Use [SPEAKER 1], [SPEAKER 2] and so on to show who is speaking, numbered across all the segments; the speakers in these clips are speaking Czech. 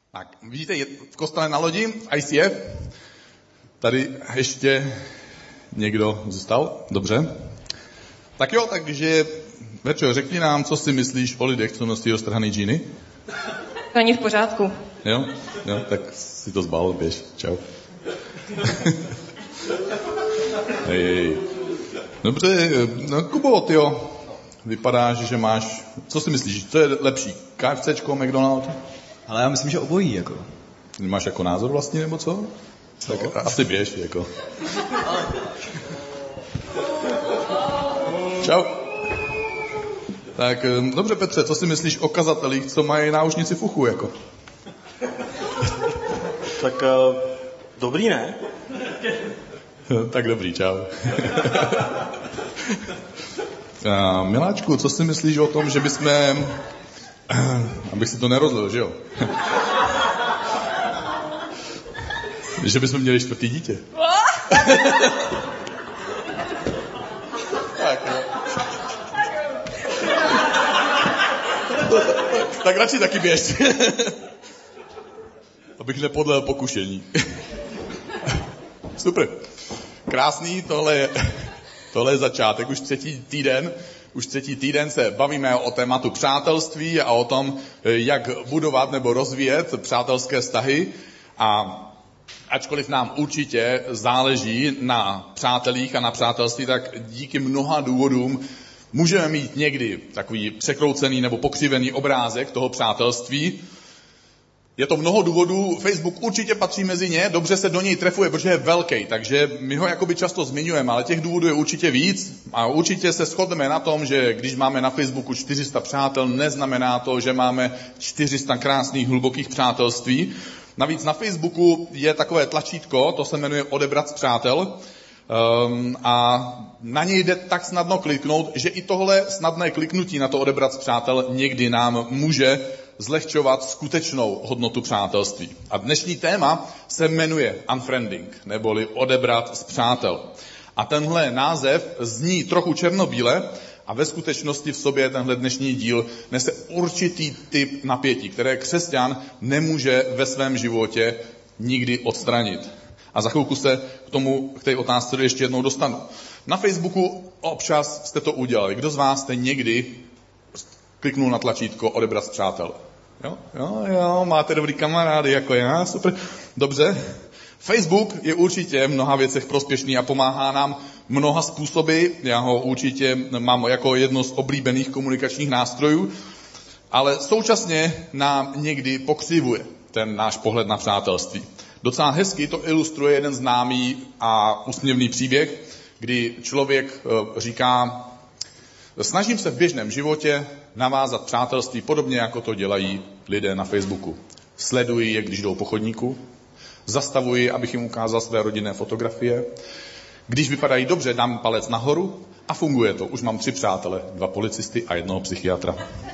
[SPEAKER 1] Tak, vidíte, je v kostele na lodi, ICF. Tady ještě někdo zůstal? Dobře. Tak jo, takže Verčo, řekni nám, co si myslíš o lidech, co nosí roztrhaný džíny?
[SPEAKER 2] To není v pořádku.
[SPEAKER 1] Jo, tak si to zbal, běž, čau. Hej. Dobře, no Kubo, tyjo, vypadáš, že máš, co si myslíš, co je lepší, KFCčko, McDonald's?
[SPEAKER 3] Ale já myslím, že obojí, jako.
[SPEAKER 1] Máš jako názor vlastně, nebo co? Tak asi běž, jako. Čau. Tak, dobře Petře, co si myslíš o kazatelích, co mají náušnici v uchu, jako?
[SPEAKER 4] Tak dobrý, ne?
[SPEAKER 1] Tak dobrý, čau. Miláčku, co si myslíš o tom, že bychom... Abych si to nerozlil, že jo? Že bychom měli 4. dítě. Tak radši taky běž. Abych nepodlel pokušení. Super. Krásný, tohle je začátek. Už třetí týden se bavíme o tématu přátelství a o tom, jak budovat nebo rozvíjet přátelské vztahy. A ačkoliv nám určitě záleží na přátelích a na přátelství, tak díky mnoha důvodům můžeme mít někdy takový překroucený nebo pokřivený obrázek toho přátelství. Je to mnoho důvodů, Facebook určitě patří mezi ně, dobře se do něj trefuje, protože je velký, takže my ho jakoby často zmiňujeme, ale těch důvodů je určitě víc a určitě se shodneme na tom, že když máme na Facebooku 400 přátel, neznamená to, že máme 400 krásných, hlubokých přátelství. Navíc na Facebooku je takové tlačítko, to se jmenuje odebrat z přátel, a na něj jde tak snadno kliknout, že i tohle snadné kliknutí na to odebrat z přátel někdy nám může zlehčovat skutečnou hodnotu přátelství. A dnešní téma se jmenuje unfriending, neboli odebrat z přátel. A tenhle název zní trochu černobíle a ve skutečnosti v sobě tenhle dnešní díl nese určitý typ napětí, které křesťan nemůže ve svém životě nikdy odstranit. A za chvilku se k té otázce ještě jednou dostanu. Na Facebooku občas jste to udělali. Kdo z vás jste někdy kliknul na tlačítko odebrat z přátel? Jo, máte dobrý kamarády, jako já, super. Dobře. Facebook je určitě v mnoha věcech prospěšný a pomáhá nám mnoha způsoby. Já ho určitě mám jako jedno z oblíbených komunikačních nástrojů, ale současně nám někdy pokřivuje ten náš pohled na přátelství. Docela hezky to ilustruje jeden známý a úsměvný příběh, kdy člověk říká, snažím se v běžném životě navázat přátelství podobně, jako to dělají lidé na Facebooku. Sleduji je, když jdou po chodníku, zastavuji, abych jim ukázal své rodinné fotografie. Když vypadají dobře, dám palec nahoru a funguje to. Už mám 3 přátele, 2 policisty a 1 psychiatra.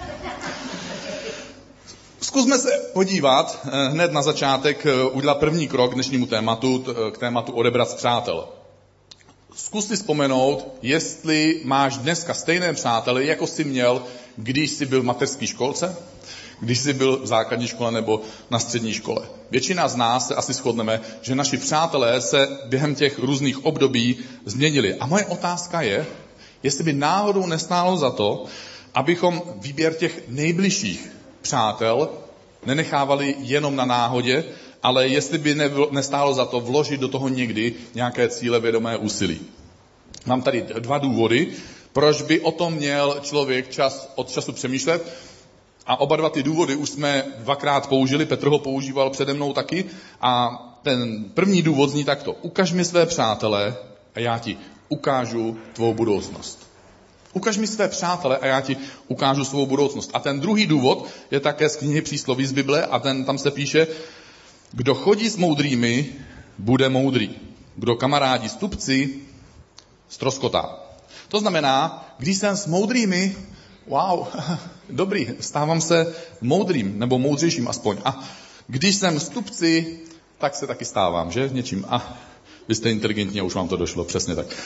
[SPEAKER 1] Zkusme se podívat hned na začátek, udělat první krok k dnešnímu tématu, k tématu odebrat z přátel. Zkus si vzpomenout, jestli máš dneska stejné přátele, jako jsi měl, když jsi byl v mateřské školce, když jsi byl v základní škole nebo na střední škole. Většina z nás se asi shodneme, že naši přátelé se během těch různých období změnili. A moje otázka je, jestli by náhodou nestálo za to, abychom výběr těch nejbližších přátel nenechávali jenom na náhodě, ale jestli by nestálo za to vložit do toho někdy nějaké cílevědomé úsilí. Mám tady 2 důvody, proč by o tom měl člověk od času přemýšlet. A oba 2 ty důvody už jsme 2krát použili, Petr ho používal přede mnou taky. A ten první důvod zní takto. Ukaž mi své přátele a já ti ukážu tvou budoucnost. Ukaž mi své přátele a já ti ukážu svou budoucnost. A ten druhý důvod je také z knihy Přísloví z Bible a tam se píše, kdo chodí s moudrými, bude moudrý. Kdo kamarádí s tupci, ztroskotá. To znamená, když jsem s moudrými, wow, dobrý, stávám se moudrým, nebo moudřejším aspoň. A když jsem s tupci, tak se taky stávám, že? Něčím. A vy jste inteligentní a už vám to došlo, přesně tak.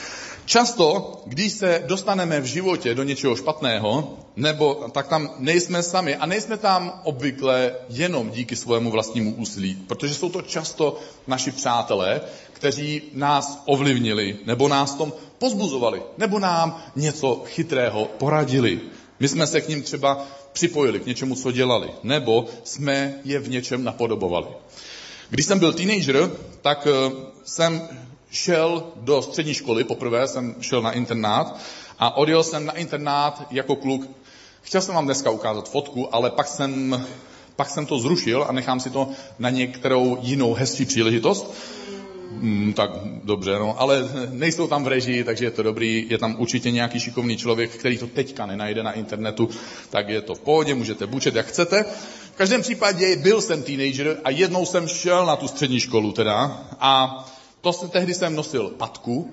[SPEAKER 1] Často, když se dostaneme v životě do něčeho špatného, tak tam nejsme sami a nejsme tam obvykle jenom díky svému vlastnímu úsilí, protože jsou to často naši přátelé, kteří nás ovlivnili, nebo nás tom pozbuzovali, nebo nám něco chytrého poradili. My jsme se k ním třeba připojili k něčemu, co dělali, nebo jsme je v něčem napodobovali. Když jsem byl teenager, tak jsem šel do střední školy, poprvé jsem šel na internát a odjel jsem na internát jako kluk. Chtěl jsem vám dneska ukázat fotku, ale pak jsem to zrušil a nechám si to na některou jinou hezčí příležitost. Tak dobře, no, ale nejsou tam v režii, takže je to dobrý. Je tam určitě nějaký šikovný člověk, který to teďka nenajde na internetu, tak je to v pohodě, můžete bučet, jak chcete. V každém případě byl jsem teenager a jednou jsem šel na tu střední školu teda a tehdy jsem nosil patku.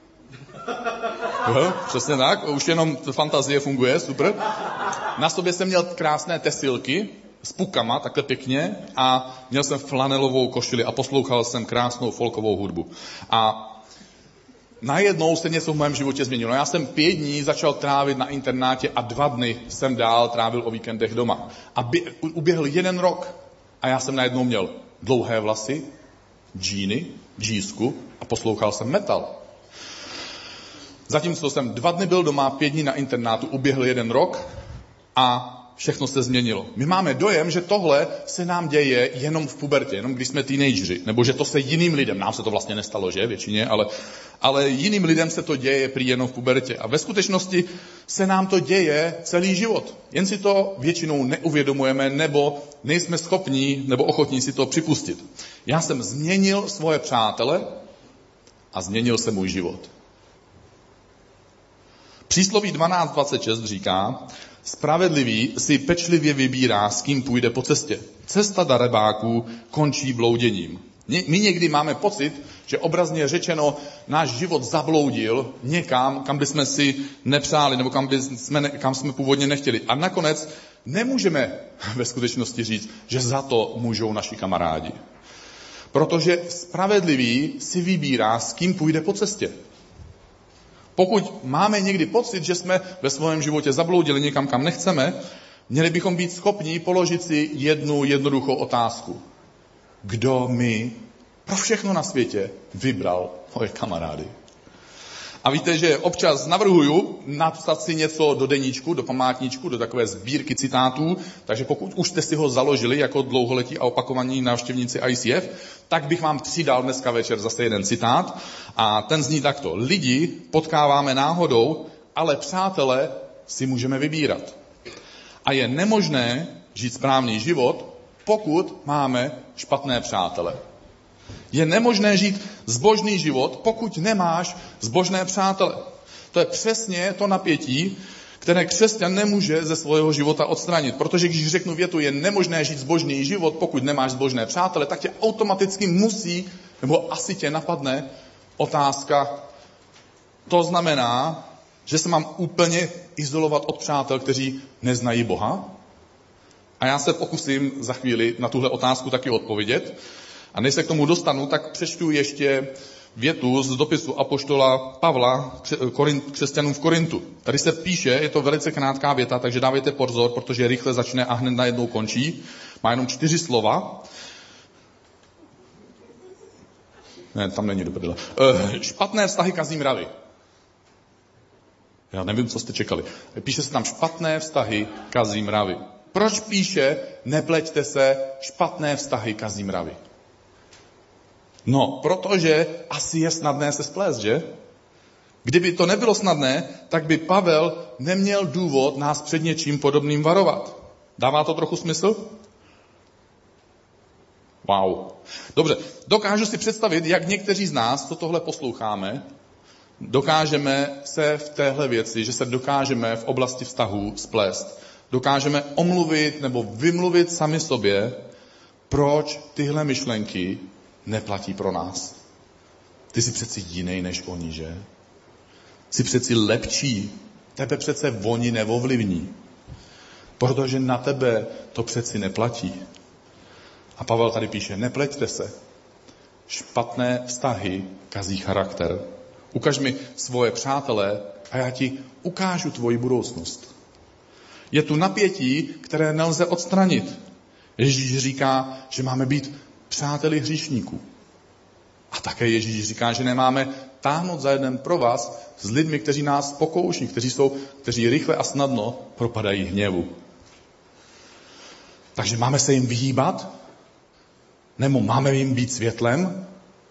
[SPEAKER 1] Jo, přesně tak, už jenom fantazie funguje, super. Na sobě jsem měl krásné tesilky s pukama, takhle pěkně, a měl jsem flanelovou košili a poslouchal jsem krásnou folkovou hudbu. A najednou se něco v mém životě změnilo. Já jsem 5 dní začal trávit na internátě a 2 dny jsem dál trávil o víkendech doma. A uběhl 1 rok a já jsem najednou měl dlouhé vlasy, džíny, džísku a poslouchal jsem metal. Zatímco jsem 2 dny byl doma, 5 dní na internátu, uběhl 1 rok a všechno se změnilo. My máme dojem, že tohle se nám děje jenom v pubertě, jenom když jsme teenageři, nebo že to se jiným lidem, nám se to vlastně nestalo, že většině, ale jiným lidem se to děje prý jenom v pubertě. A ve skutečnosti se nám to děje celý život. Jen si to většinou neuvědomujeme, nebo nejsme schopní, nebo ochotní si to připustit. Já jsem změnil svoje přátele a změnil se můj život. Přísloví 12.26 říká: spravedlivý si pečlivě vybírá, s kým půjde po cestě. Cesta darebáků končí blouděním. My někdy máme pocit, že obrazně řečeno náš život zabloudil někam, kam bychom si nepřáli, nebo kam jsme původně nechtěli. A nakonec nemůžeme ve skutečnosti říct, že za to můžou naši kamarádi. Protože spravedlivý si vybírá, s kým půjde po cestě. Pokud máme někdy pocit, že jsme ve svém životě zabloudili někam, kam nechceme, měli bychom být schopni položit si jednu jednoduchou otázku. Kdo mi pro všechno na světě vybral moje kamarády? A víte, že občas navrhuju napsat si něco do deníčku, do památníčku, do takové sbírky citátů, takže pokud už jste si ho založili jako dlouholetí a opakovaní návštěvníci ICF, tak bych vám přidal dneska večer zase jeden citát a ten zní takto. Lidi potkáváme náhodou, ale přátele si můžeme vybírat. A je nemožné žít správný život, pokud máme špatné přátele. Je nemožné žít zbožný život, pokud nemáš zbožné přátele. To je přesně to napětí, které křesťan nemůže ze svého života odstranit. Protože když řeknu větu, je nemožné žít zbožný život, pokud nemáš zbožné přátele, tak tě automaticky musí, nebo asi tě napadne otázka, to znamená, že se mám úplně izolovat od přátel, kteří neznají Boha? A já se pokusím za chvíli na tuhle otázku taky odpovědět. A než se k tomu dostanu, tak přečtu ještě větu z dopisu apoštola Pavla křesťanům v Korintu. Tady se píše, je to velice krátká věta, takže dávejte pozor, protože rychle začne a hned najednou končí. Má jenom 4 slova. Ne, tam není do prdele. Špatné vztahy kazí mravy. Já nevím, co jste čekali. Píše se tam špatné vztahy kazí mravy. Proč píše nepleťte se, špatné vztahy kazí mravy? No, protože asi je snadné se splést, že? Kdyby to nebylo snadné, tak by Pavel neměl důvod nás před něčím podobným varovat. Dává to trochu smysl? Wow. Dobře, dokážu si představit, jak někteří z nás, co tohle posloucháme, dokážeme se v téhle věci, že se dokážeme v oblasti vztahů splést. Dokážeme omluvit nebo vymluvit sami sobě, proč tyhle myšlenky neplatí pro nás. Ty jsi přeci jiný než oni, že? Jsi přeci lepší. Tebe přece oni neovlivní. Protože na tebe to přeci neplatí. A Pavel tady píše, nepleťte se. Špatné vztahy kazí charakter. Ukaž mi svoje přátele a já ti ukážu tvoji budoucnost. Je tu napětí, které nelze odstranit. Ježíš říká, že máme být přáteli hříšníků. A také Ježíš říká, že nemáme táhnout za jeden provaz s lidmi, kteří nás pokouší, kteří rychle a snadno propadají hněvu. Takže máme se jim vyhýbat? Nebo máme jim být světlem?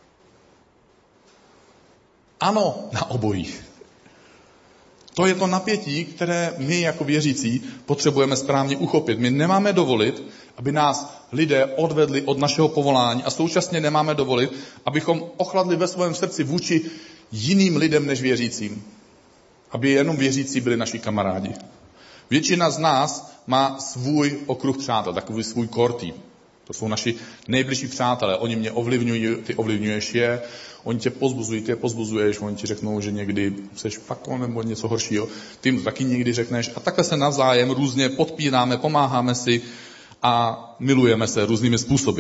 [SPEAKER 1] Ano, na obojí. To je to napětí, které my jako věřící potřebujeme správně uchopit. My nemáme dovolit, aby nás lidé odvedli od našeho povolání a současně nemáme dovolit, abychom ochladli ve svém srdci vůči jiným lidem než věřícím. Aby jenom věřící byli naši kamarádi. Většina z nás má svůj okruh přátel, takový svůj core team. To jsou naši nejbližší přátelé. Oni mě ovlivňují, ty ovlivňuješ je. Oni tě pozbuzují, ty je pozbuzuješ. Oni ti řeknou, že někdy seš pako nebo něco horšího. Ty jim to taky někdy řekneš. A takhle se navzájem různě podpíráme, pomáháme si a milujeme se různými způsoby.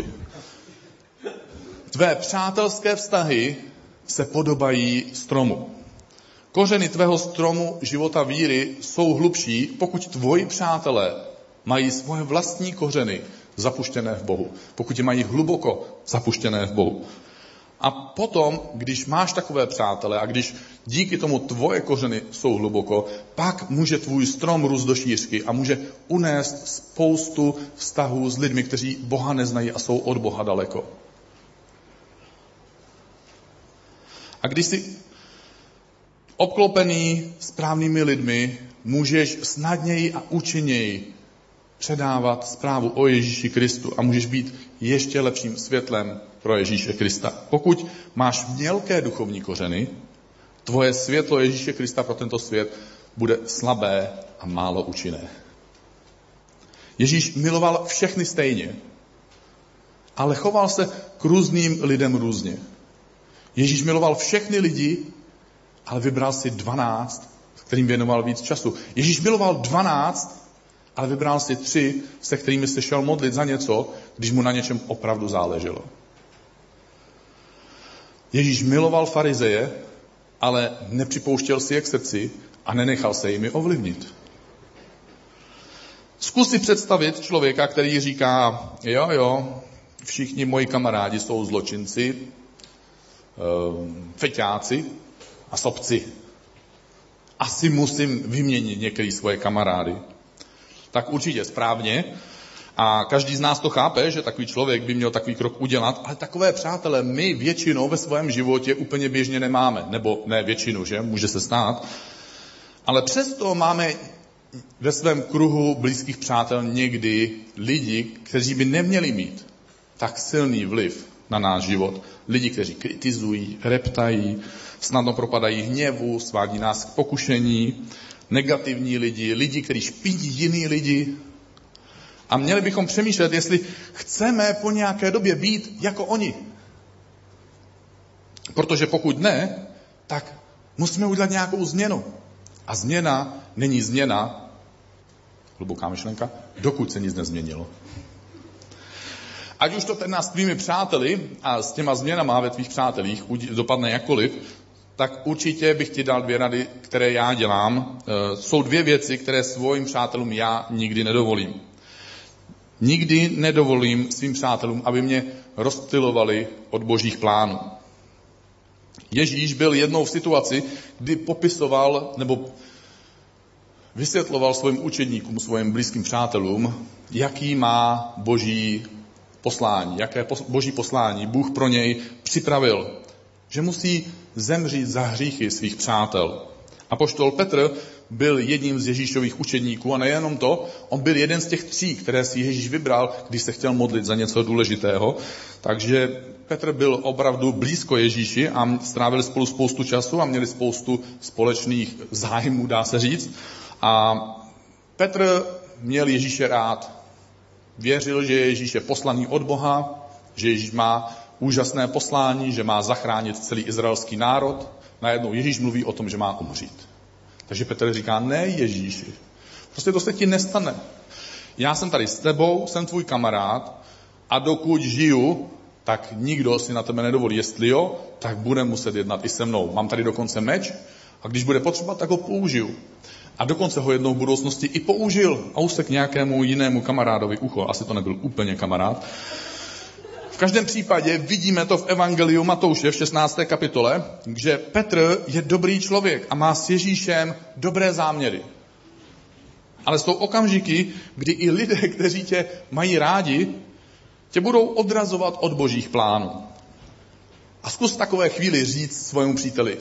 [SPEAKER 1] Tvé přátelské vztahy se podobají stromu. Kořeny tvého stromu života víry jsou hlubší, pokud tvoji přátelé mají svoje vlastní kořeny zapuštěné v Bohu. Pokud je mají hluboko zapuštěné v Bohu. A potom, když máš takové přátele a když díky tomu tvoje kořeny jsou hluboko, pak může tvůj strom růst do šířky a může unést spoustu vztahů s lidmi, kteří Boha neznají a jsou od Boha daleko. A když jsi obklopený správnými lidmi, můžeš snadněji a účinněji předávat zprávu o Ježíši Kristu a můžeš být ještě lepším světlem pro Ježíše Krista. Pokud máš mělké duchovní kořeny, tvoje světlo Ježíše Krista pro tento svět bude slabé a málo účinné. Ježíš miloval všechny stejně, ale choval se k různým lidem různě. Ježíš miloval všechny lidi, ale vybral si 12, kterým věnoval víc času. Ježíš miloval 12, ale vybral si 3, se kterými se šel modlit za něco, když mu na něčem opravdu záleželo. Ježíš miloval farizeje, ale nepřipouštěl si je k srdci a nenechal se jimi ovlivnit. Zkus si představit člověka, který říká, jo, všichni moji kamarádi jsou zločinci, feťáci a sobci. Asi musím vyměnit některé svoje kamarády. Tak určitě správně. A každý z nás to chápe, že takový člověk by měl takový krok udělat, ale takové přátelé my většinou ve svém životě úplně běžně nemáme. Nebo ne většinu, že? Může se stát. Ale přesto máme ve svém kruhu blízkých přátel někdy lidi, kteří by neměli mít tak silný vliv na náš život. Lidi, kteří kritizují, reptají, snadno propadají hněvu, svádí nás k pokušení, negativní lidi, kteří špídí jiný lidi. A měli bychom přemýšlet, jestli chceme po nějaké době být jako oni. Protože pokud ne, tak musíme udělat nějakou změnu. A změna není změna, hluboká myšlenka, dokud se nic nezměnilo. Ať už to teda s tvými přáteli a s těma změnama ve tvých přátelích dopadne jakkoliv, tak určitě bych ti dal 2 rady, které já dělám. Jsou 2 věci, které svým přátelům já nikdy nedovolím. Nikdy nedovolím svým přátelům, aby mě rozptylovali od božích plánů. Ježíš byl jednou v situaci, kdy popisoval nebo vysvětloval svým učedníkům, svým blízkým přátelům, jaký má boží poslání, jaké boží poslání Bůh pro něj připravil. Že musí zemřít za hříchy svých přátel. Apoštol Petr byl jedním z Ježíšových učedníků a nejenom to, on byl jeden z těch 3, které si Ježíš vybral, když se chtěl modlit za něco důležitého. Takže Petr byl opravdu blízko Ježíši a strávili spolu spoustu času a měli spoustu společných zájmů, dá se říct. A Petr měl Ježíše rád. Věřil, že Ježíš je poslaný od Boha, že Ježíš má úžasné poslání, že má zachránit celý izraelský národ. Najednou Ježíš mluví o tom, že má umřít. Takže Petr říká, ne Ježíši, prostě to se ti nestane. Já jsem tady s tebou, jsem tvůj kamarád a dokud žiju, tak nikdo si na tebe nedovolí. Jestli jo, tak bude muset jednat i se mnou. Mám tady dokonce meč a když bude potřeba, tak ho použiju. A dokonce ho jednou v budoucnosti i použil a už se k nějakému jinému kamarádovi ucho. Asi to nebyl úplně kamarád. V každém případě vidíme to v Evangeliu Matouše v 16. kapitole, že Petr je dobrý člověk a má s Ježíšem dobré záměry. Ale jsou okamžiky, kdy i lidé, kteří tě mají rádi, tě budou odrazovat od božích plánů. A zkus v takové chvíli říct svému příteli: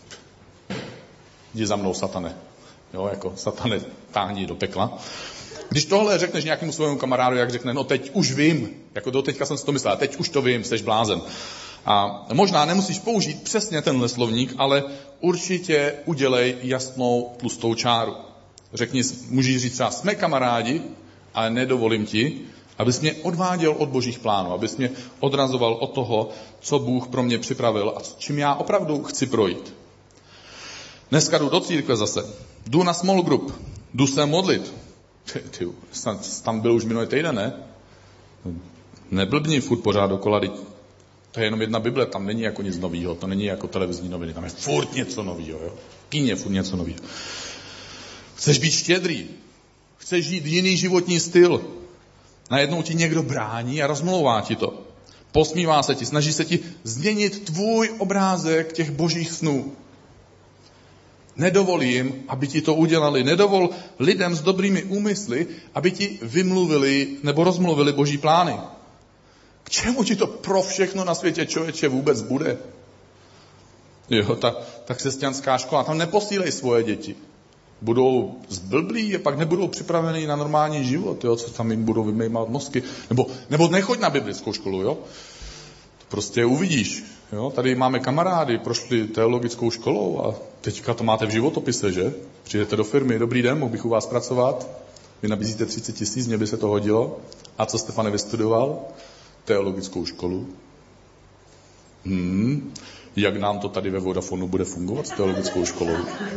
[SPEAKER 1] jdi za mnou, satane. Jo, jako satane, táhni do pekla. Když tohle řekneš nějakému svému kamarádu, jak řekne, no teď už vím, jako doteďka jsem si to myslel, teď už to vím, jsi blázen. A možná nemusíš použít přesně tenhle slovník, ale určitě udělej jasnou tlustou čáru. Řekni, můžeš říct třeba, jsme kamarádi, ale nedovolím ti, abys mě odváděl od božích plánů, abys mě odrazoval od toho, co Bůh pro mě připravil a čím já opravdu chci projít. Dneska jdu do církve zase. Jdu na small group. Jdu se modlit. Ty, tam byl už minulý týden, ne? Neblbni furt pořád dokola. To je jenom jedna Bible, tam není jako nic novýho. To není jako televizní noviny, tam je furt něco novýho. Jo? Kíně furt něco novýho. Chceš být štědrý. Chceš žít jiný životní styl. Najednou ti někdo brání a rozmlouvá ti to. Posmívá se ti, snaží se ti změnit tvůj obrázek těch božích snů. Nedovol jim, aby ti to udělali. Nedovol lidem s dobrými úmysly, aby ti vymluvili nebo rozmluvili boží plány. K čemu ti to pro všechno na světě, člověče, vůbec bude? Jo, ta křesťanská škola, tam neposílej svoje děti. Budou zblblí a pak nebudou připraveni na normální život, jo, co tam jim budou vymejmat mozky. Nebo nechoď na biblickou školu, jo. To prostě uvidíš. Jo. Tady máme kamarády, prošli teologickou školou a teďka to máte v životopise, že? Přijdete do firmy, dobrý den, mohl bych u vás pracovat, vy nabízíte 30 000, mně by se to hodilo. A co Stefane vystudoval? Teologickou školu. Jak nám to tady ve Vodafonu bude fungovat s teologickou školou?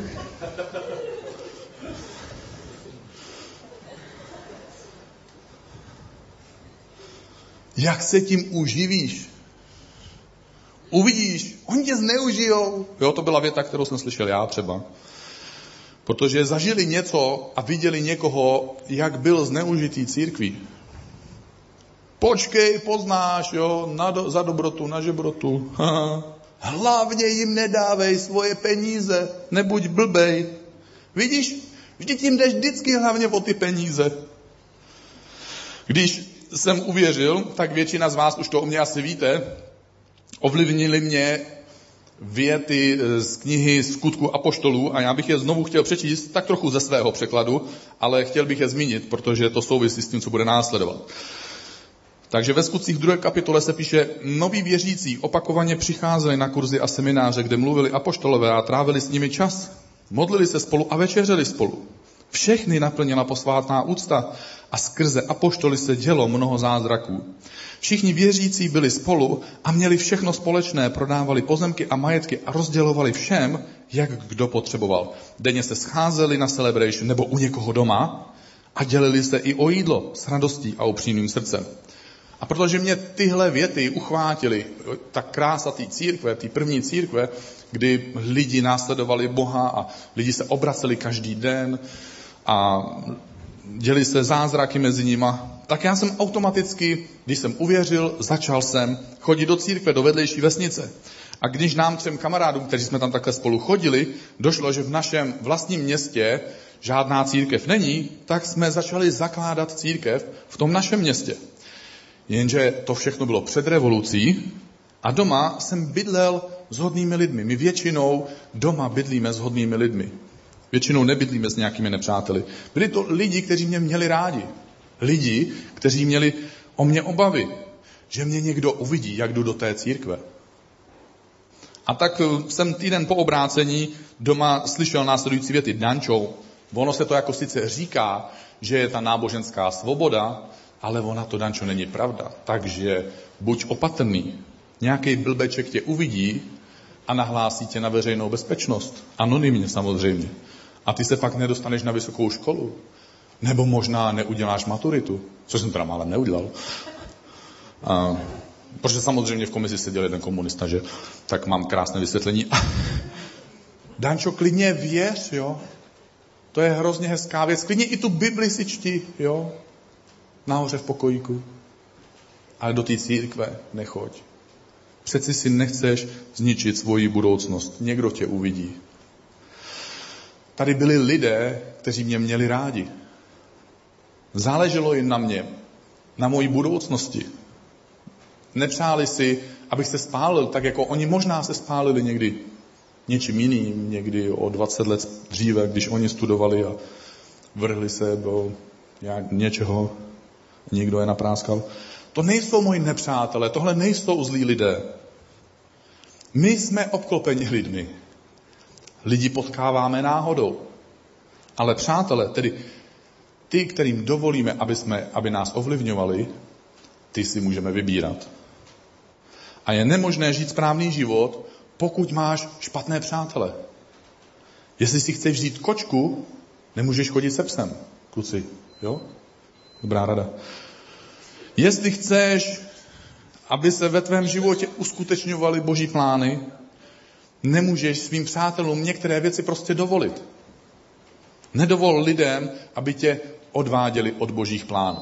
[SPEAKER 1] Jak se tím uživíš? Uvidíš, oni tě zneužijou. Jo, to byla věta, kterou jsem slyšel já třeba. Protože zažili něco a viděli někoho, jak byl zneužitý církví. Počkej, poznáš, jo, za dobrotu, na žebrotu. Hlavně jim nedávej svoje peníze, nebuď blbej. Vidíš, vždyť jim jdeš vždycky hlavně o ty peníze. Když jsem uvěřil, tak většina z vás už to o mě asi víte, ovlivnili mě věty z knihy Skutku apoštolů a já bych je znovu chtěl přečíst tak trochu ze svého překladu, ale chtěl bych je zmínit, protože to souvisí s tím, co bude následovat. Takže ve Skutcích 2. kapitole se píše: noví věřící opakovaně přicházeli na kurzy a semináře, kde mluvili apoštolové a trávili s nimi čas. Modlili se spolu a večeřeli spolu. Všechny naplnila posvátná úcta a skrze apoštoly se dělo mnoho zázraků. Všichni věřící byli spolu a měli všechno společné, prodávali pozemky a majetky a rozdělovali všem, jak kdo potřeboval. Denně se scházeli na celebration nebo u někoho doma a dělili se i o jídlo s radostí a upřímným srdcem. A protože mě tyhle věty uchvátily, ta krása té církve, té první církve, kdy lidi následovali Boha a lidi se obraceli každý den a děli se zázraky mezi nima, tak já jsem automaticky, když jsem uvěřil, začal jsem chodit do církve, do vedlejší vesnice. A když nám 3 kamarádům, kteří jsme tam takhle spolu chodili, došlo, že v našem vlastním městě žádná církev není, tak jsme začali zakládat církev v tom našem městě. Jenže to všechno bylo před revolucí a doma jsem bydlel s hodnými lidmi. My většinou doma bydlíme s hodnými lidmi. Většinou nebydlíme s nějakými nepřáteli. Byli to lidi, kteří mě měli rádi. Lidi, kteří měli o mě obavy, že mě někdo uvidí, jak jdu do té církve. A tak jsem týden po obrácení doma slyšel následující věty: Dančo, ono se to jako sice říká, že je ta náboženská svoboda, ale ona to, Dančo, není pravda. Takže buď opatrný. Nějaký blbeček tě uvidí a nahlásí tě na veřejnou bezpečnost. Anonymně samozřejmě. A ty se fakt nedostaneš na vysokou školu. Nebo možná neuděláš maturitu. Což jsem teda málem neudělal. Protože samozřejmě v komisi seděl jeden komunista, že? Tak mám krásné vysvětlení. Dančo, klidně věř, jo? To je hrozně hezká věc. Klidně i tu Bibli si čti, jo? Nahoře v pokojíku. Ale do té církve nechoď. Přeci si nechceš zničit svoji budoucnost. Někdo tě uvidí. Tady byli lidé, kteří mě měli rádi. Záleželo jim na mě, na mojí budoucnosti. Nepřáli si, abych se spálil, tak jako oni možná se spálili někdy něčím jiným, někdy o 20 let dříve, když oni studovali a vrhli se do něčeho, někdo je napráskal. To nejsou moji nepřátelé, tohle nejsou zlí lidé. My jsme obklopeni lidmi. Lidi potkáváme náhodou. Ale přátelé, tedy ty, kterým dovolíme, aby nás ovlivňovali, ty si můžeme vybírat. A je nemožné žít správný život, pokud máš špatné přátele. Jestli si chceš žít kočku, nemůžeš chodit se psem, kluci. Jo? Dobrá rada. Jestli chceš, aby se ve tvém životě uskutečňovaly Boží plány, nemůžeš svým přátelům některé věci prostě dovolit. Nedovol lidem, aby tě odváděli od Božích plánů.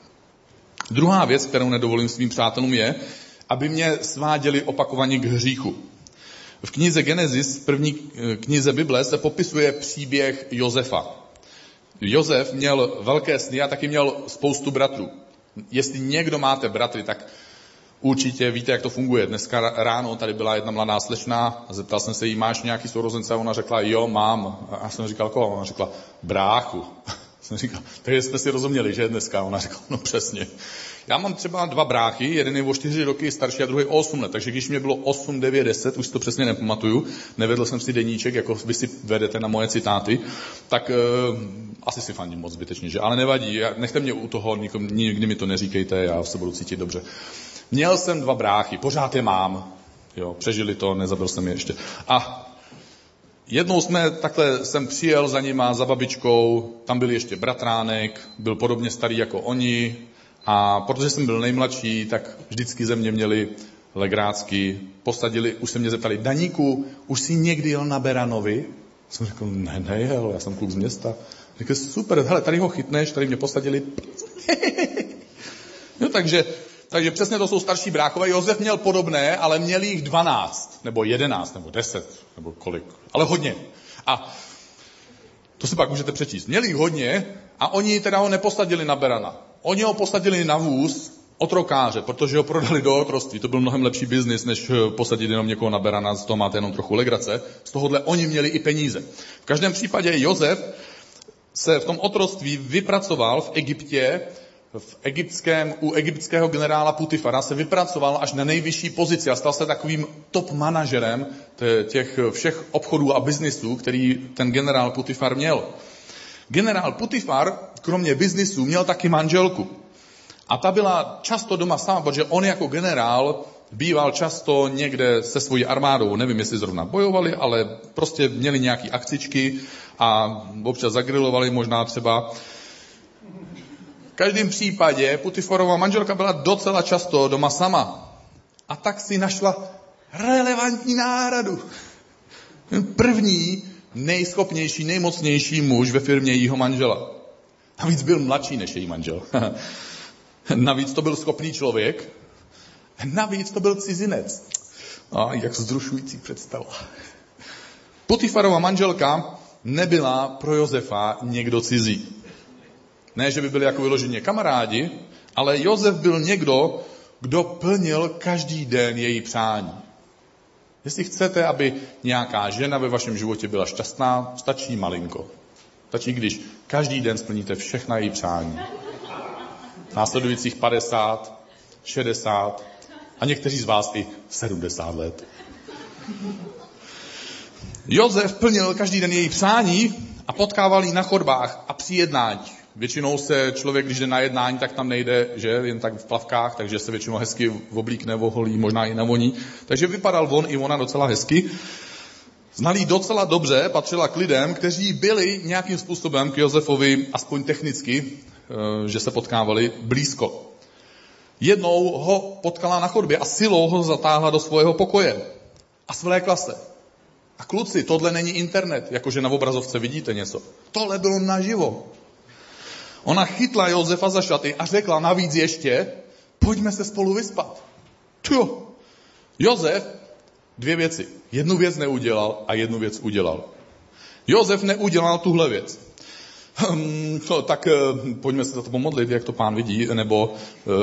[SPEAKER 1] Druhá věc, kterou nedovolím svým přátelům, je, aby mě sváděli opakovaně k hříchu. V knize Genesis, první knize Bible, se popisuje příběh Josefa. Josef měl velké sny a taky měl spoustu bratrů. Jestli někdo máte bratry, tak určitě víte, jak to funguje. Dneska ráno tady byla jedna mladá slečna a zeptal jsem se jí, máš nějaký sourozence? A ona řekla, jo, mám. A já jsem říkal, koho? Ona řekla, bráchu. Jsem říkal, takže jsme si rozuměli, že dneska? Ona řekla, no přesně. Já mám třeba 2 bráchy, jeden je o 4 roky starší a druhý o 8 let. Takže když mě bylo 8, 9, 10, už to přesně nepamatuju, nevedl jsem si deníček, jako vy si vedete na moje citáty, tak asi si fandím moc zbytečně, že? Ale nevadí, nechte mě u toho, nikdy mi to neříkejte, já se budu cítit dobře. Měl jsem 2 bráchy, pořád je mám. Jo, přežili to, nezabil jsem je ještě. A jednou jsem přijel za nima, za babičkou, tam byl ještě bratránek, byl podobně starý jako oni a protože jsem byl nejmladší, tak vždycky ze mě měli legrácky, posadili, už se mě zeptali, Daníku, už jsi někdy jel na Beranovi? Jsem řekl, nejel, já jsem kluk z města. Řekl, super, hele, tady ho chytneš, tady mě posadili. No, takže přesně to jsou starší bráchové. Josef měl podobné, ale měl jich 12, nebo 11, nebo 10, nebo kolik. Ale hodně. A to si pak můžete přečíst. Měli jich hodně a oni teda ho neposadili na berana. Oni ho posadili na vůz otrokáře, protože ho prodali do otroctví. To byl mnohem lepší biznis, než posadit jenom někoho na berana, z toho máte jenom trochu legrace. Z tohohle oni měli i peníze. V každém případě Josef se v tom otroctví vypracoval v Egyptě, u egyptského generála Putifara se vypracoval až na nejvyšší pozici a stal se takovým top manažerem těch všech obchodů a biznisů, který ten generál Putifar měl. Generál Putifar, kromě biznisů, měl taky manželku. A ta byla často doma sama, protože on jako generál býval často někde se svojí armádou. Nevím, jestli zrovna bojovali, ale prostě měli nějaký akcičky a občas zagrilovali možná třeba. V každém případě Putifarova manželka byla docela často doma sama. A tak si našla relevantní náhradu. První, nejschopnější, nejmocnější muž ve firmě jejího manžela. Navíc byl mladší než její manžel. Navíc to byl schopný člověk. Navíc to byl cizinec. A jak vzrušující představa. Putifarova manželka nebyla pro Josefa někdo cizí. Ne, že by byli jako vyloženě kamarádi, ale Josef byl někdo, kdo plnil každý den její přání. Jestli chcete, aby nějaká žena ve vašem životě byla šťastná, stačí malinko. Stačí, když každý den splníte všechna její přání. Následujících 50, 60 a někteří z vás i 70 let. Josef plnil každý den její přání a potkával jí na chodbách a při jednání. Většinou se člověk, když jde na jednání, tak tam nejde, že jen tak v plavkách, takže se většinou hezky oblíkne, oholí, možná i navoní. Takže vypadal on i ona docela hezky. Znal jí docela dobře, patřila k lidem, kteří byli nějakým způsobem k Josefovi, aspoň technicky, že se potkávali blízko. Jednou ho potkala na chodbě a silou ho zatáhla do svého pokoje. A svlékla se. A kluci, tohle není internet, jakože na obrazovce vidíte něco. Tohle bylo naživo. Ona chytla Josefa za šaty a řekla navíc ještě, pojďme se spolu vyspat. Tjo. Josef 2 věci. Jednu věc neudělal a jednu věc udělal. Josef neudělal tuhle věc. Tak pojďme se za to pomodlit, jak to Pán vidí, nebo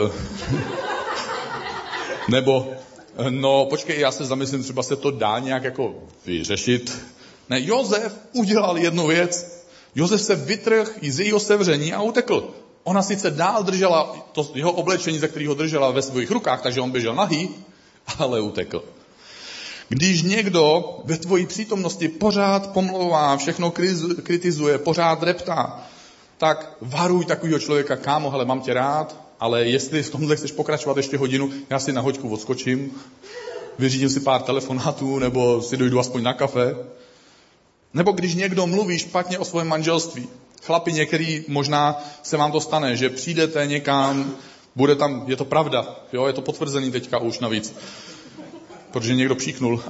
[SPEAKER 1] no počkej, já se zamyslím, třeba se to dá nějak jako vyřešit. Ne, Josef udělal jednu věc. Josef se vytrhl z jejího sevření a utekl. Ona sice dál držela to jeho oblečení, ze kterého držela ve svých rukách, takže on běžel nahý, ale utekl. Když někdo ve tvojí přítomnosti pořád pomlouvá, všechno kritizuje, pořád reptá, tak varuj takového člověka, kámo, hele, mám tě rád, ale jestli v tomhle chceš pokračovat ještě hodinu, já si na hoďku odskočím, vyřídím si pár telefonátů, nebo si dojdu aspoň na kafe. Nebo když někdo mluví špatně o svém manželství. Chlapi některý, možná se vám to stane, že přijdete někam, bude tam, je to pravda, jo, je to potvrzený teďka už navíc, protože někdo příknul.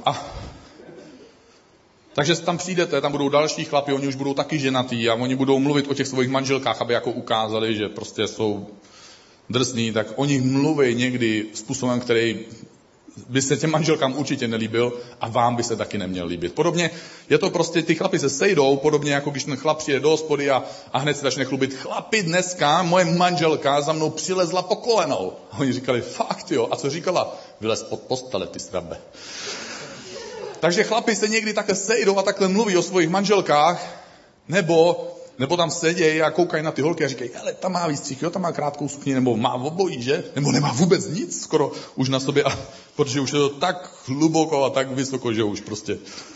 [SPEAKER 1] Takže tam přijdete, tam budou další chlapi, oni už budou taky ženatý a oni budou mluvit o těch svých manželkách, aby jako ukázali, že prostě jsou drsný, tak oni mluví někdy způsobem, který by se těm manželkám určitě nelíbil a vám by se taky neměl líbit. Podobně je to prostě, ty chlapi se sejdou, podobně jako když ten chlap přijde do hospody a hned se začne chlubit. Chlapi, dneska moje manželka za mnou přilezla po kolenou. A oni říkali, fakt jo, a co říkala? Vylez pod postele, ty srabe. Takže chlapi se někdy takhle sejdou a takhle mluví o svých manželkách, nebo tam sedějí a koukají na ty holky a říkají, hele, tam má výstřih, jo, tam má krátkou sukni, nebo má obojí, že? Nebo nemá vůbec nic skoro už na sobě, protože už je to tak hluboko a tak vysoko, že už prostě.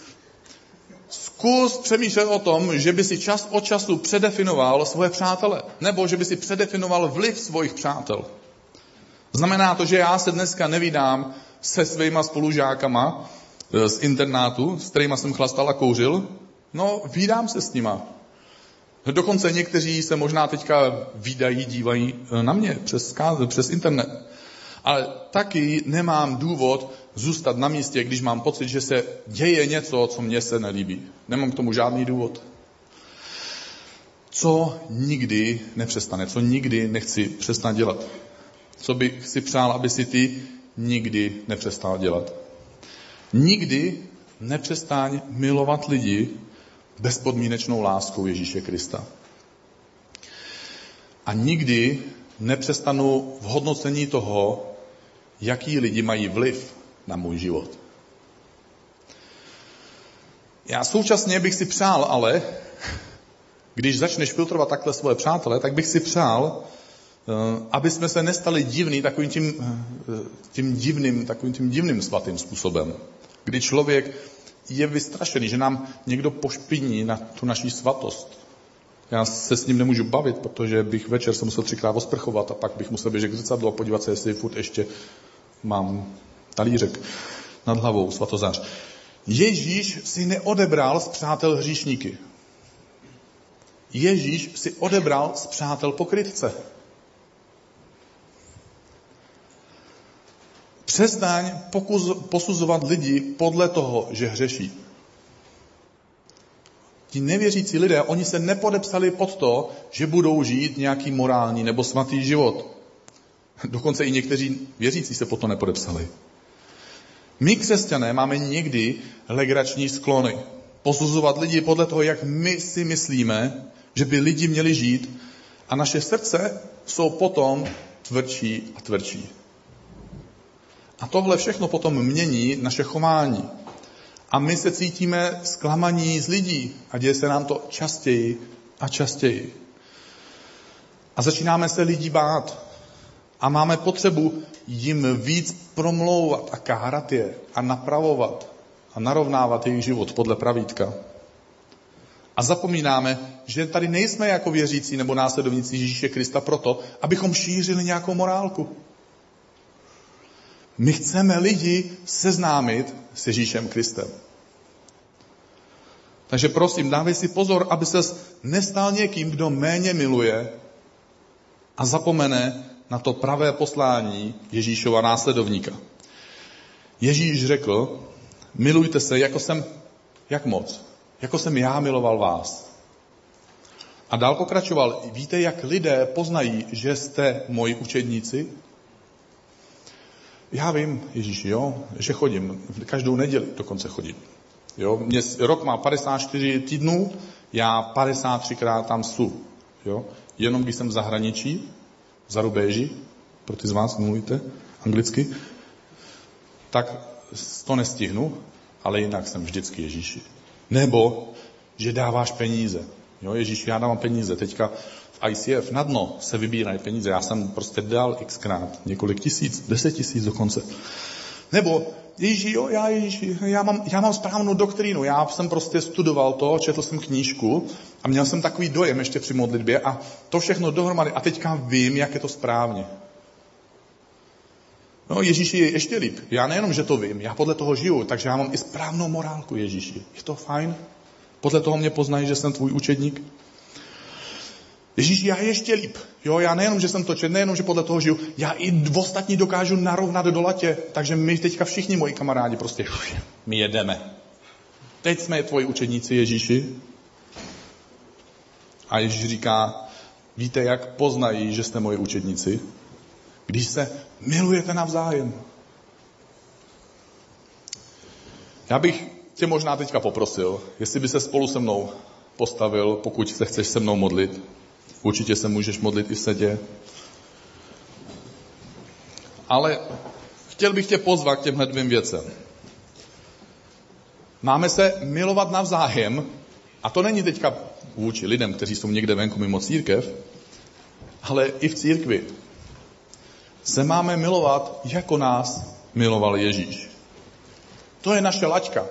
[SPEAKER 1] Zkus přemýšlet o tom, že by si čas od času předefinoval svoje přátele, nebo že by si předefinoval vliv svých přátel. Znamená to, že já se dneska nevídám se svýma spolužákama z internátu, s kterýma jsem chlastal a kouřil. No, vídám se s nima. Dokonce někteří se možná teďka vídají, dívají na mě přes internet. Ale taky nemám důvod zůstat na místě, když mám pocit, že se děje něco, co mně se nelíbí. Nemám k tomu žádný důvod. Co nikdy nepřestane, co nikdy nechci přestat dělat. Co bych si přál, aby si ty nikdy nepřestal dělat. Nikdy nepřestaň milovat lidi bezpodmínečnou láskou Ježíše Krista. A nikdy nepřestanu v hodnocení toho, jaký lidi mají vliv na můj život. Já současně bych si přál, ale když začneš filtrovat takhle svoje přátele, tak bych si přál, aby jsme se nestali divný takovým tím divným svatým způsobem, kdy člověk je vystrašený, že nám někdo pošpiní na tu naši svatost. Já se s ním nemůžu bavit, protože bych večer se musel 3krát osprchovat a pak bych musel běžet k zrcadlu a podívat se, jestli furt ještě mám talířek nad hlavou, svatozář. Ježíš si neodebral z přátel hříšníky. Ježíš si odebral z přátel pokrytce. Přestaň posuzovat lidi podle toho, že hřeší. Ti nevěřící lidé, oni se nepodepsali pod to, že budou žít nějaký morální nebo svatý život. Dokonce i někteří věřící se pod to nepodepsali. My, křesťané, máme někdy legrační sklony. Posuzovat lidi podle toho, jak my si myslíme, že by lidi měli žít, a naše srdce jsou potom tvrdší a tvrdší. A tohle všechno potom mění naše chování. A my se cítíme zklamaní z lidí a děje se nám to častěji a častěji. A začínáme se lidí bát. A máme potřebu jim víc promlouvat a kárat je a napravovat a narovnávat jejich život podle pravítka. A zapomínáme, že tady nejsme jako věřící nebo následovníci Ježíše Krista proto, abychom šířili nějakou morálku. My chceme lidi seznámit s Ježíšem Kristem. Takže prosím, dávej si pozor, aby ses nestal někým, kdo méně miluje a zapomene na to pravé poslání Ježíšova následovníka. Ježíš řekl, milujte se, jak moc? Jako jsem já miloval vás. A dál pokračoval, víte, jak lidé poznají, že jste moji učedníci? Já vím, Ježíši, jo, že chodím, každou neděli dokonce chodím. Jo, rok má 54 týdnů, já 53krát tam jsou. Jo, jenom když jsem v zahraničí, v zarubéži, pro ty z vás mluvíte anglicky, tak to nestihnu, ale jinak jsem vždycky Ježíši. Nebo, že dáváš peníze. Jo, Ježíši, já dávám peníze. Teďka v ICF na dno se vybírají peníze. Já jsem prostě dal xkrát, několik tisíc, 10 000 dokonce. Nebo, Ježíši, já mám správnou doktrínu. Já jsem prostě studoval to, četl jsem knížku a měl jsem takový dojem ještě při modlitbě a to všechno dohromady. A teďka vím, jak je to správně. No, Ježíši, je ještě líp. Já nejenom, že to vím, já podle toho žiju, takže já mám i správnou morálku, Ježíši. Je to fajn? Podle toho mě poznají, že jsem tvůj učedník? Ježíši, já ještě líp. Jo, já nejenom, že jsem to četl, nejenom, že podle toho žiju, já i ostatní dokážu narovnat do latě, takže my teďka všichni moji kamarádi prostě, my jedeme. Teď jsme tvoji učedníci, Ježíši. A Ježíš říká, víte, jak poznají, že jste moji učedníci? Když se milujete navzájem. Já bych tě možná teďka poprosil, jestli by se spolu se mnou postavil, pokud se chceš se mnou modlit. Určitě se můžeš modlit i v sedě. Ale chtěl bych tě pozvat k těmhle dvím věcem. Máme se milovat navzájem, a to není teďka vůči lidem, kteří jsou někde venku mimo církev, ale i v církvi. Se máme milovat, jako nás miloval Ježíš. To je naše laťka.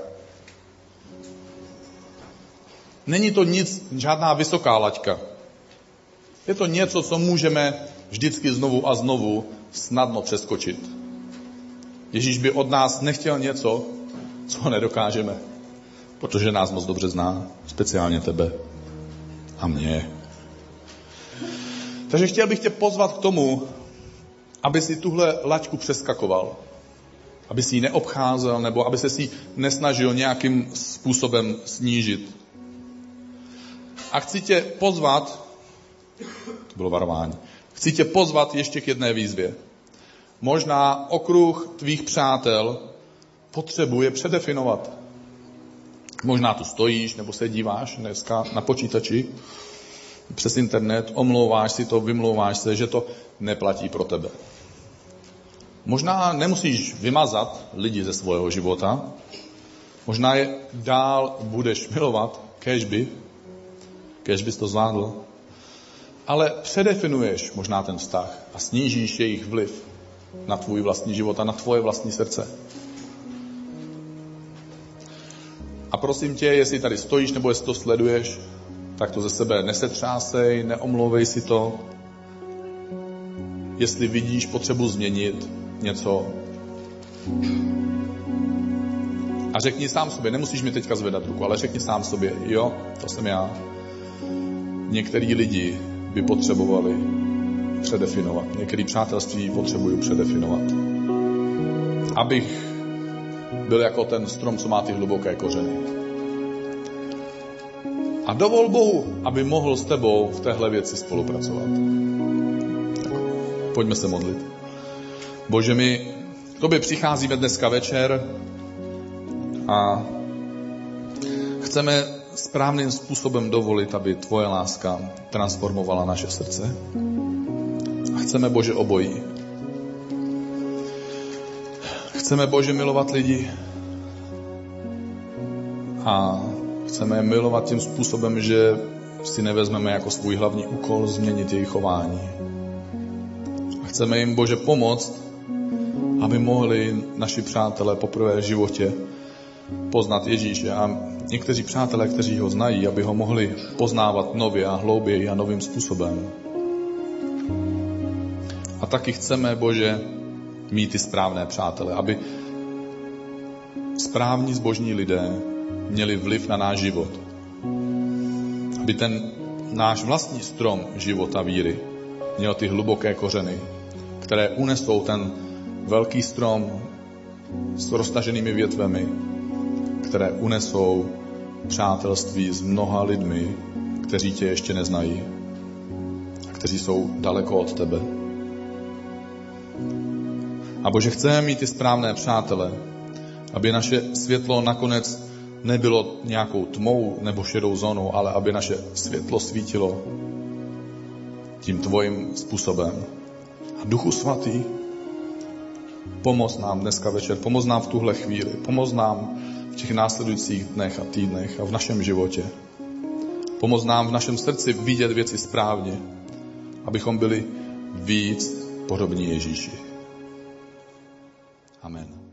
[SPEAKER 1] Není to nic, žádná vysoká laťka. Je to něco, co můžeme vždycky znovu a znovu snadno přeskočit. Ježíš by od nás nechtěl něco, co nedokážeme, protože nás moc dobře zná, speciálně tebe a mě. Takže chtěl bych tě pozvat k tomu, aby si tuhle laťku přeskakoval. Aby si ji neobcházel, nebo aby se si nesnažil nějakým způsobem snížit. A chci tě pozvat, to bylo varování, chci tě pozvat ještě k jedné výzvě. Možná okruh tvých přátel potřebuje předefinovat. Možná tu stojíš, nebo se díváš dneska na počítači, přes internet, omlouváš si to, vymlouváš se, že to neplatí pro tebe. Možná nemusíš vymazat lidi ze svého života, možná je dál budeš milovat, kéž bys to zvládl, ale předefinuješ možná ten vztah a snížíš jejich vliv na tvůj vlastní život a na tvoje vlastní srdce. A prosím tě, jestli tady stojíš nebo jestli to sleduješ, tak to ze sebe nesetřásej, neomlouvej si to. Jestli vidíš potřebu změnit něco. A řekni sám sobě, nemusíš mi teďka zvedat ruku, ale řekni sám sobě, jo, to jsem já. Některý lidi by potřebovali předefinovat. Některý přátelství potřebují předefinovat. Abych byl jako ten strom, co má ty hluboké kořeny. A dovol Bohu, aby mohl s tebou v téhle věci spolupracovat. Tak, pojďme se modlit. Bože, my k tobě přicházíme dneska večer a chceme správným způsobem dovolit, aby tvoje láska transformovala naše srdce. A chceme, Bože, obojí. Chceme, Bože, milovat lidi a chceme je milovat tím způsobem, že si nevezmeme jako svůj hlavní úkol změnit jejich chování. A chceme jim, Bože, pomoct, aby mohli naši přátelé poprvé v životě poznat Ježíše a někteří přátelé, kteří ho znají, aby ho mohli poznávat nově a hlouběji a novým způsobem. A taky chceme, Bože, mít ty správné přátele, aby správní zbožní lidé měli vliv na náš život. Aby ten náš vlastní strom života víry měl ty hluboké kořeny které unesou ten velký strom s roztaženými větvemi, které unesou přátelství s mnoha lidmi, kteří tě ještě neznají a kteří jsou daleko od tebe. A Bože, chceme mít ty správné přátele, aby naše světlo nakonec nebylo nějakou tmou nebo šedou zónou, ale aby naše světlo svítilo tím tvojím způsobem. A Duchu Svatý, pomoz nám dneska večer, pomoz nám v tuhle chvíli, pomoz nám v těch následujících dnech a týdnech a v našem životě. Pomoz nám v našem srdci vidět věci správně, abychom byli víc podobní Ježíši. Amen.